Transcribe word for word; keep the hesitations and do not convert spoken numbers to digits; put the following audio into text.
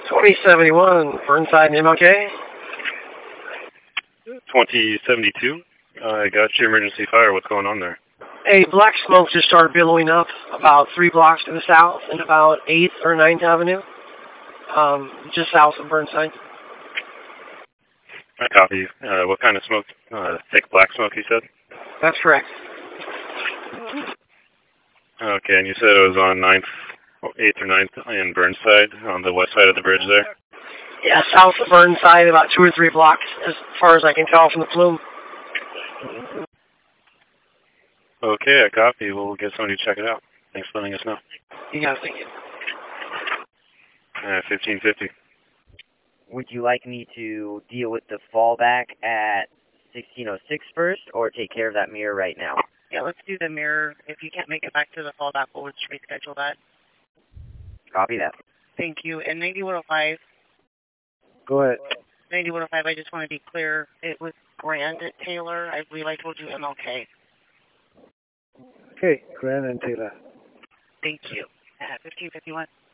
twenty seventy-one, Burnside and M L K. twenty seventy-two. I got your emergency fire. What's going on there? A black smoke just started billowing up about three blocks to the south in about eighth or ninth Avenue, um, just south of Burnside. I copy. Uh, what kind of smoke? Uh, thick black smoke, you said? That's correct. Okay, and you said it was on ninth, eighth or ninth in Burnside, on the west side of the bridge there? Yeah, south of Burnside, about two or three blocks, as far as I can tell from the plume. Okay, I copy. We'll get somebody to check it out. Thanks for letting us know. You got to think it. Uh, fifteen fifty. Would you like me to deal with the fallback at sixteen oh six first, or take care of that mirror right now? Yeah, let's do the mirror. If you can't make it back to the fallback, we'll reschedule that. Copy that. Thank you. And ninety-one oh five. Go ahead. ninety-one oh five, I just want to be clear. It was Grand at Taylor. I believe I told you M L K. Okay, Grand and Taylor. Thank you. At fifteen fifty-one.